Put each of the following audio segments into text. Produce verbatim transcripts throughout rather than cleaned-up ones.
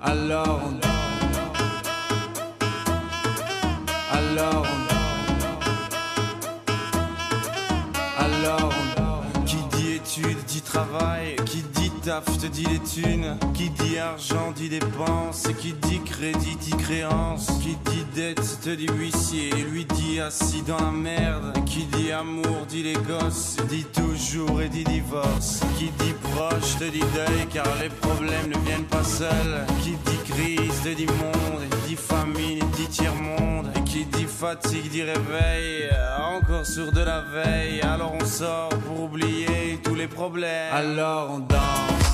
Alors on danse. Alors on Alors on Qui dit études dit travail, qui dit taf te dit les thunes, qui dit argent dit dépenses, qui dit crédit dit créance, qui dit dette te dit huissier, lui dit assis dans la merde, qui dit amour dit les gosses, dit toujours et dit divorce, qui dit proche te dit deuil car les problèmes ne viennent pas seuls, qui dit crise te dit monde, dit famine dit tiers-monde, et qui dit fatigue dit réveil, encore sur de la veille, alors on sort pour oublier tous les problèmes, alors on danse.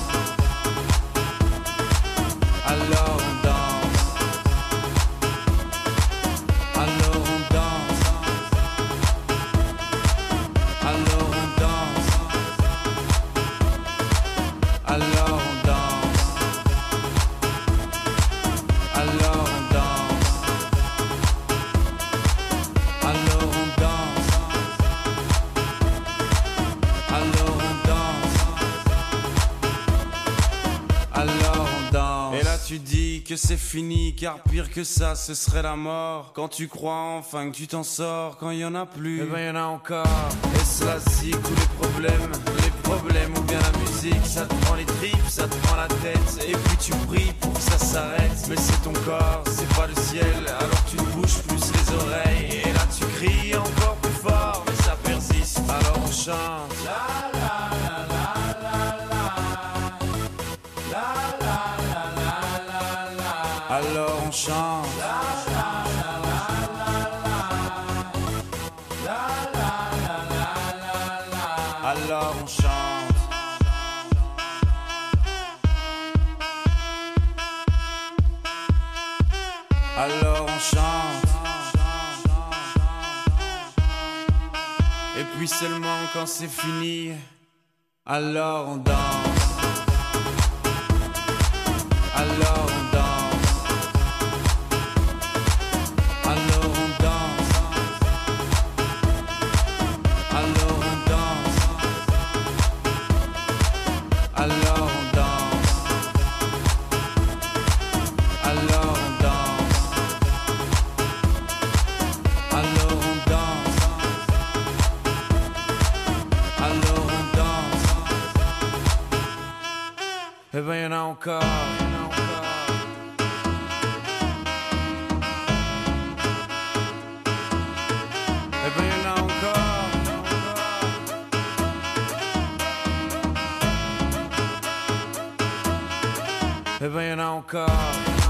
Alors on danse. Alors on danse. Alors on danse. Alors on danse. Alors on danse. Alors on danse. Alors on danse. Alors on danse. Et là tu dis que c'est fini, car pire que ça ce serait la mort. Quand tu crois enfin que tu t'en sors, quand y en a plus, eh ben y en a encore. Et cela zik ou les problèmes, les problèmes ou bien la musique, ça te prend les tripes, ça te prend la tête, et puis tu pries pour que ça s'arrête. Mais c'est ton corps, c'est pas le ciel, alors tu te bouges plus les oreilles. Et là tu cries encore plus fort, mais ça persiste, alors on chante. La la la la la la. La la la la la la. Alors on chante. La la la la la la. La la la la la la. Alors on chante. Alors on chante. Et puis seulement quand c'est fini, alors on danse. Alors on danse. Alors on danse. Alors on danse. Alors on danse. Alors on danse. Alors on danse. Alors on danse. Eh ben y'en a encore. Eh ben y'en a encore. Eh ben y'en a encore.